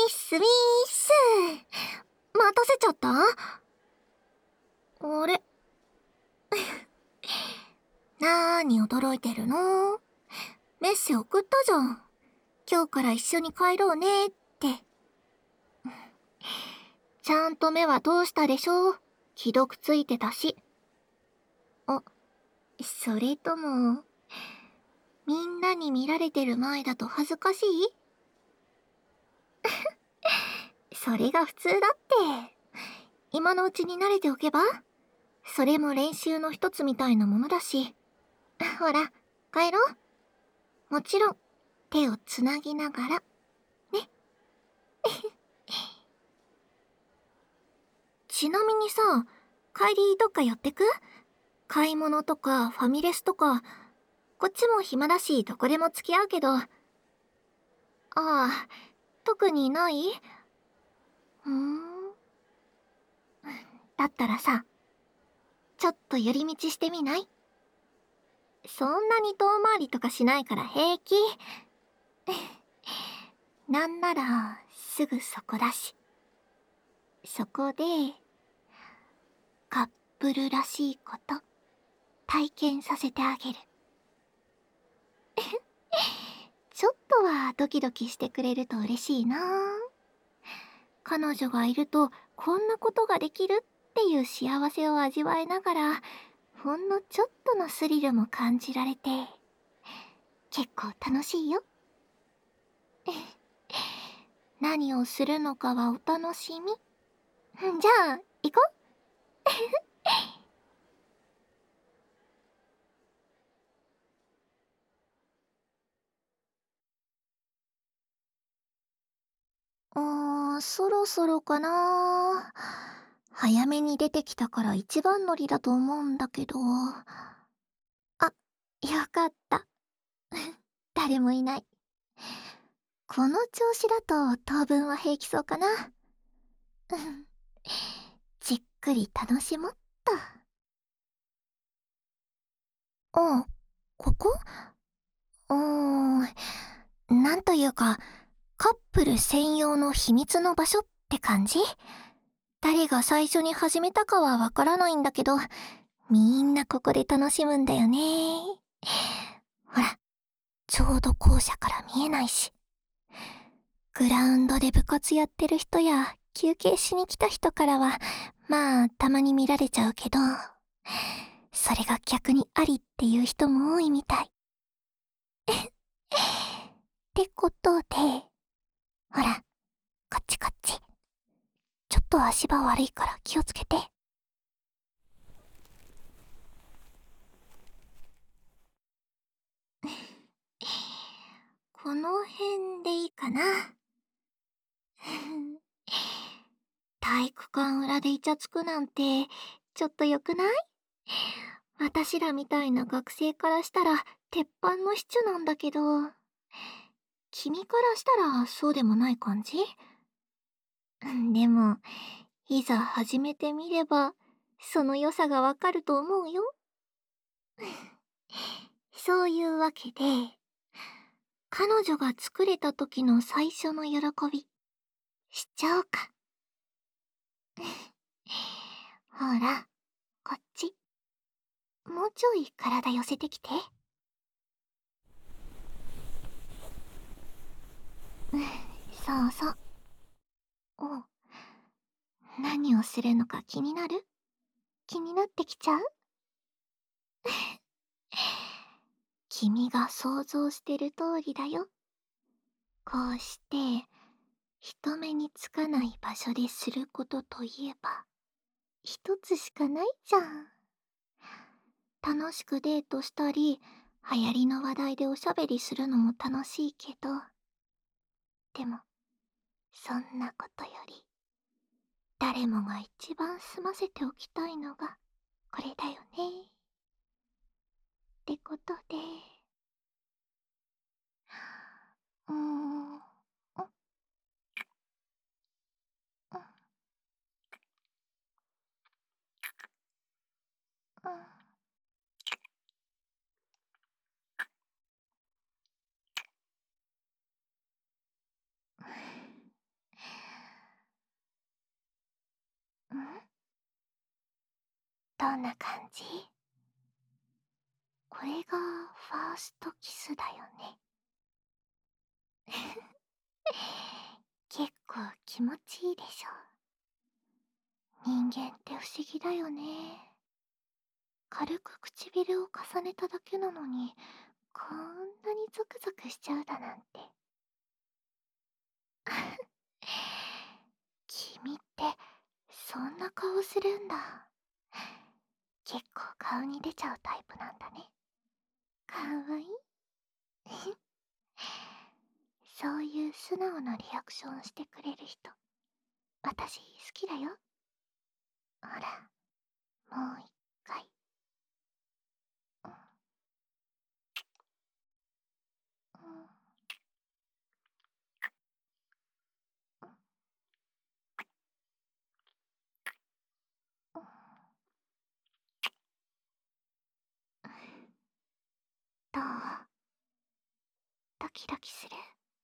ミッス。待たせちゃった？あれなーに驚いてるの？メッセ送ったじゃん。今日から一緒に帰ろうねって。ちゃんと目は通したでしょ？既読ついてたし。あ、それとも、みんなに見られてる前だと恥ずかしい？それが普通だって。今のうちに慣れておけば？それも練習の一つみたいなものだし。ほら、帰ろう。もちろん、手をつなぎながら、ね。ちなみにさ、帰りどっか寄ってく？買い物とかファミレスとか、こっちも暇だしどこでも付き合うけど。ああ、特にない？だったらさ、ちょっと寄り道してみない？そんなに遠回りとかしないから平気。なんならすぐそこだし。そこでカップルらしいこと体験させてあげる。ちょっとはドキドキしてくれると嬉しいな。彼女がいるとこんなことができるっていう幸せを味わえながら、ほんのちょっとのスリルも感じられて、結構楽しいよ。何をするのかはお楽しみ。じゃあ、行こう。そろそろかな。早めに出てきたから一番乗りだと思うんだけど。あ、よかった。誰もいない。この調子だと当分は平気そうかな。じっくり楽しもっと。あ、ここ？なんというか、カップル専用の秘密の場所って感じ？誰が最初に始めたかはわからないんだけど、みんなここで楽しむんだよね。ほら、ちょうど校舎から見えないし。グラウンドで部活やってる人や休憩しに来た人からは、まあたまに見られちゃうけど、それが逆にありっていう人も多いみたい。ってことで、ほら、こっちこっち。ちょっと足場悪いから気をつけて。この辺でいいかな。体育館裏でイチャつくなんて、ちょっと良くない？私らみたいな学生からしたら、鉄板のシチュなんだけど、君からしたらそうでもない感じ？でも、いざ始めてみれば、その良さがわかると思うよ。そういうわけで、彼女が作れた時の最初の喜び、しちゃおうか。ほら、こっち。もうちょい体寄せてきて。そうそう。おう。何をするのか気になる？気になってきちゃう？君が想像してる通りだよ。こうして、人目につかない場所ですることといえば、一つしかないじゃん。楽しくデートしたり、流行りの話題でおしゃべりするのも楽しいけど、でも、そんなことより、誰もが一番済ませておきたいのが、これだよね。ってことで、うーん、 どんな感じ？これがファーストキスだよね。結構気持ちいいでしょ。人間って不思議だよね。軽く唇を重ねただけなのに、こんなにゾクゾクしちゃうだなんて。君ってそんな顔するんだ。結構顔に出ちゃうタイプなんだね。かわいい。そういう素直なリアクションしてくれる人、私好きだよ。ほら、もう一回。うんうんうんうん。どう？ドキドキする？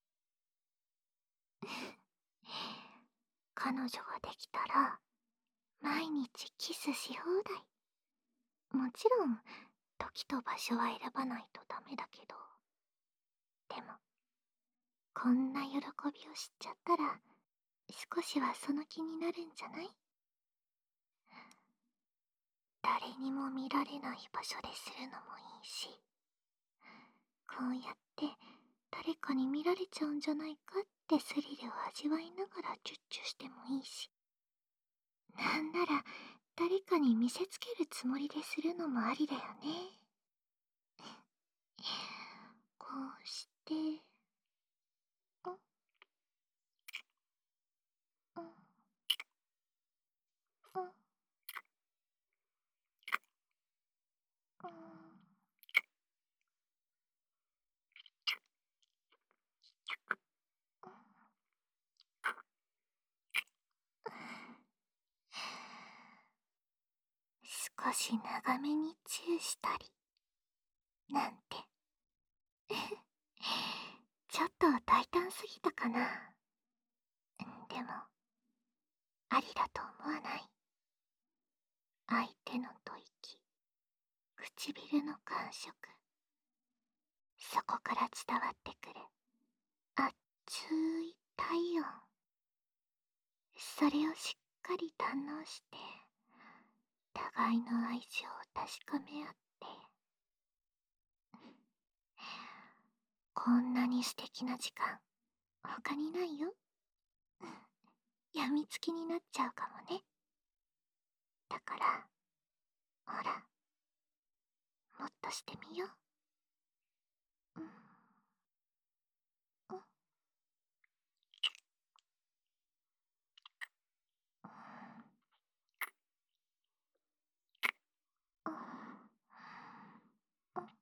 彼女ができたら毎日キスし放題。もちろん時と場所は選ばないとダメだけど、でもこんな喜びを知っちゃったら少しはその気になるんじゃない？誰にも見られない場所でするのもいいし、こうやって誰かに見られちゃうんじゃないかってスリルを味わいながらチュッチュしてもいいし、なんなら誰かに見せつけるつもりでするのもありだよね。こうして、うん、うん、うん、うん。少し長めにチューしたり、なんて。ちょっと大胆すぎたかな。でも、ありだと思わない？相手の吐息、唇の感触、そこから伝わってくる熱い体温。それをしっかり堪能して、互いの愛情を確かめ合って、こんなに素敵な時間、他にないよ。やみつきになっちゃうかもね。だから、ほら、もっとしてみよう。うん、うん、うん、うん、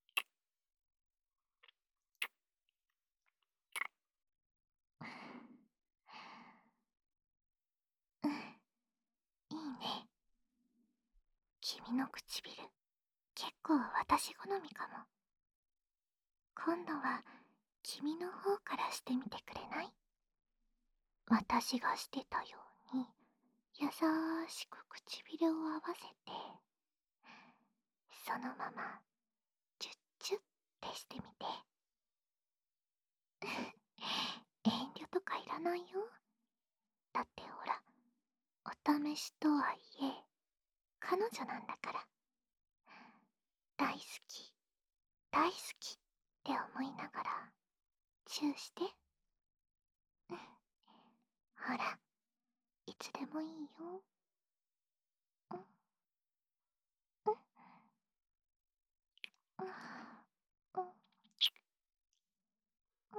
うん、いいね。君の唇、結構私好みかも。今度は君の方からしてみてくれない？私がしてたように優しく唇を合わせて、そのままチュッチュッってしてみて。遠慮とかいらないよ。だってほら、お試しとはいえ彼女なんだから。大好き、大好きって思いながらチューして。うん、ほら、いつでもいいよ。うん、うん、うん、うん、うん、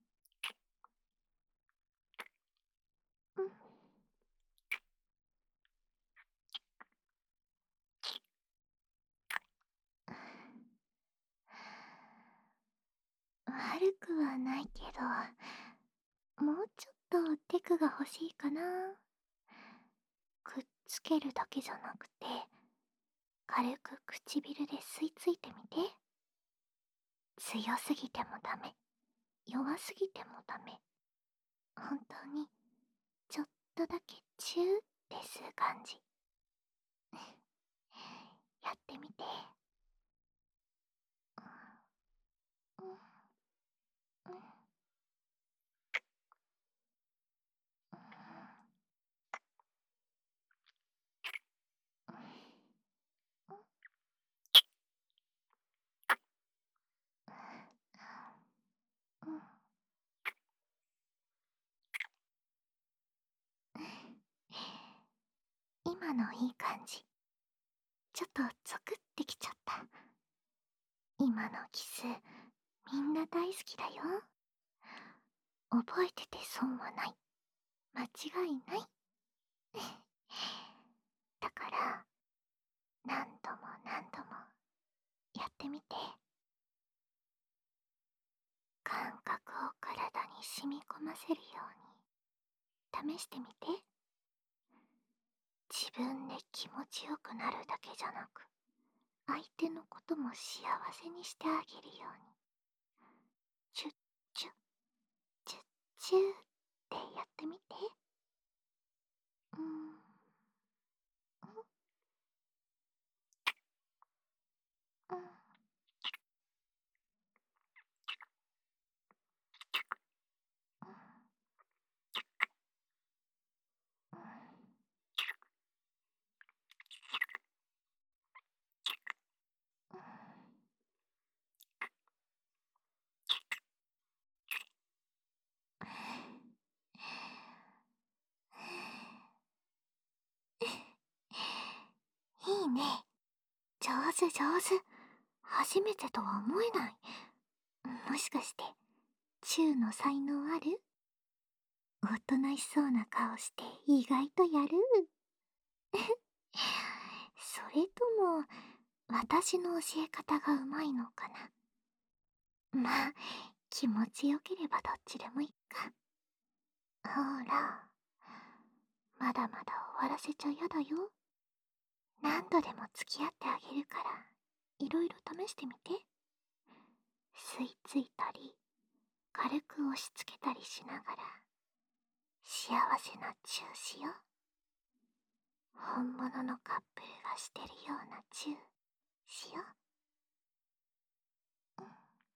うん。悪くはないけど、もうちょっとテクが欲しいかな。くっつけるだけじゃなくて、軽く唇で吸い付いてみて。強すぎてもダメ、弱すぎてもダメ。本当に、ちょっとだけチューって吸う感じ。 やってみて。うん、うん、うん、うん、うん。今のいい感じ。ちょっとゾクってきちゃった。今のキス、みんな大好きだよ。覚えてて損はない。間違いない。だから、何度も何度もやってみて。感覚を体に染み込ませるように試してみて。自分で気持ちよくなるだけじゃなく、相手のことも幸せにしてあげるように、チュッチュッチュッチューってやってみて。うん、うん、うん、うん。いいね。上手上手。初めてとは思えない。もしかして、チューの才能ある？おとなしそうな顔して意外とやる。それとも、私の教え方がうまいのかな。まあ、気持ちよければどっちでもいいか。ほら、まだまだ終わらせちゃやだよ。何度でも付き合ってあげるから、いろいろ試してみて。吸い付いたり、軽く押し付けたりしながら、幸せなチューしよう。本物のカップルがしてるようなチューしよう。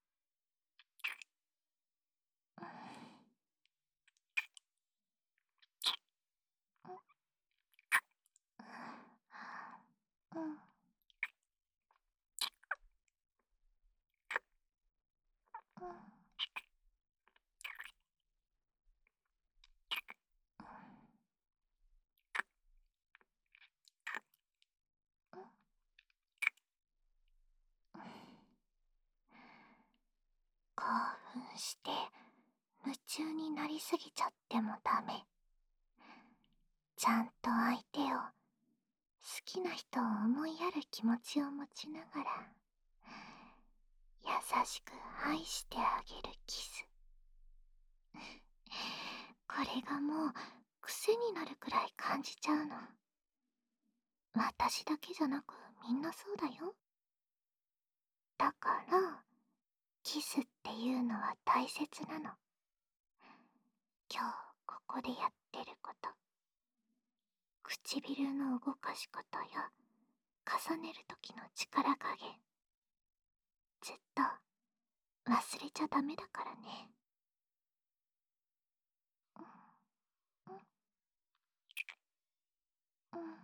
うん、うん、うん、うん。興奮して夢中になりすぎちゃってもダメ。ちゃんと相手を、好きな人を思いやる気持ちを持ちながら、優しく愛してあげるキス。これがもう癖になるくらい感じちゃうの。私だけじゃなくみんなそうだよ。だから、キスっていうのは大切なの。今日ここでやってること、唇の動かし方や重ねる時の力加減、ずっと忘れちゃダメだからね。うん、うん、うん、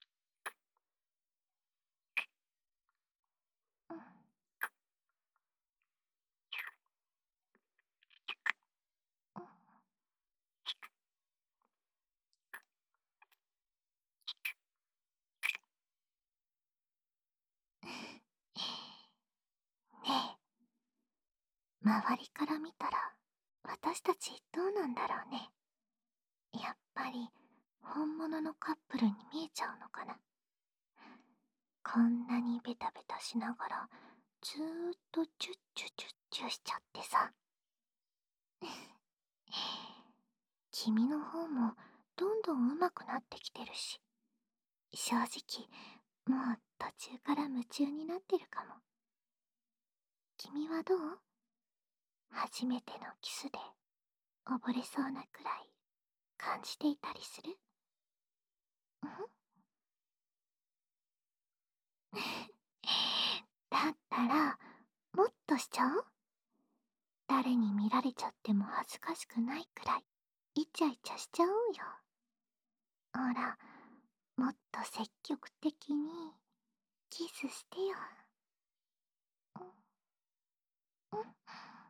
うん。ねえ、周りから見たら私たちどうなんだろうね。やっぱり本物のカップルに見えちゃうのかな。こんなにベタベタしながらずーっとチュッチュチュッチュしちゃってさ。君の方もどんどん上手くなってきてるし、正直もう途中から夢中になってるかも。君はどう？初めてのキスで溺れそうなくらい感じていたりする？うん、 だったら、もっとしちゃおう。誰に見られちゃっても恥ずかしくないくらい、イチャイチャしちゃおうよ。ほら、もっと積極的にキスしてよ。うんうん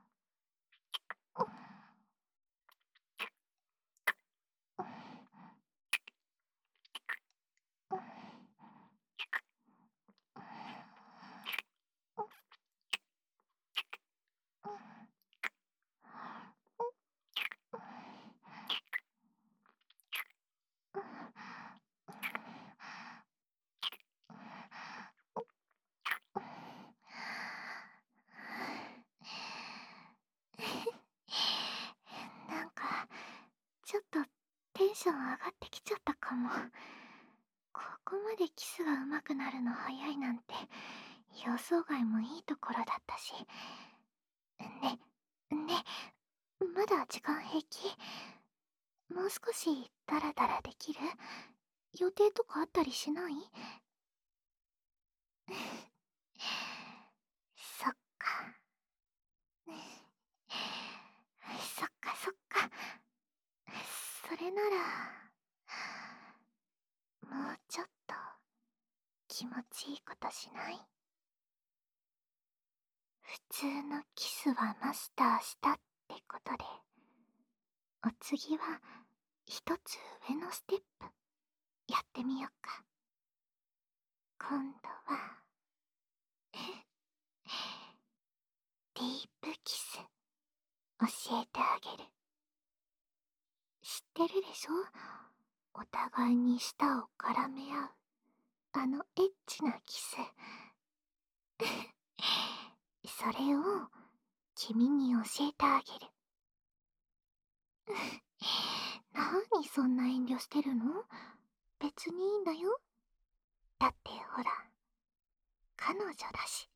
なんか、ちょっとテンション上がってきちゃったかも。ここまでキスが上手くなるの早いなんて、予想外もいいところだったし。ね、ね、まだ時間平気？もう少しダラダラできる？予定とかあったりしない？そっか。そっかそっか。それなら、もうちょっと気持ちいいことしない？普通のキスはマスターしたってことで、お次は一つ上のステップやってみよっか。今度はディープキス教えてあげる。知ってるでしょ？お互いに舌を絡め合うあのエッチなキス。それを君に教えてあげる。何そんな遠慮してるの？別にいいんだよ。だってほら、彼女だし。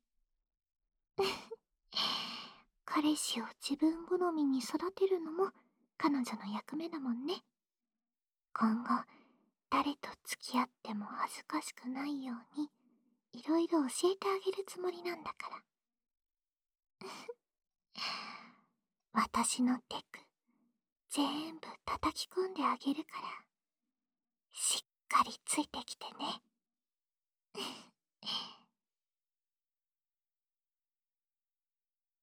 彼氏を自分好みに育てるのも彼女の役目だもんね。今後、誰と付き合っても恥ずかしくないように、いろいろ教えてあげるつもりなんだから。私のテク、全部叩き込んであげるから、しっかりついてきてね。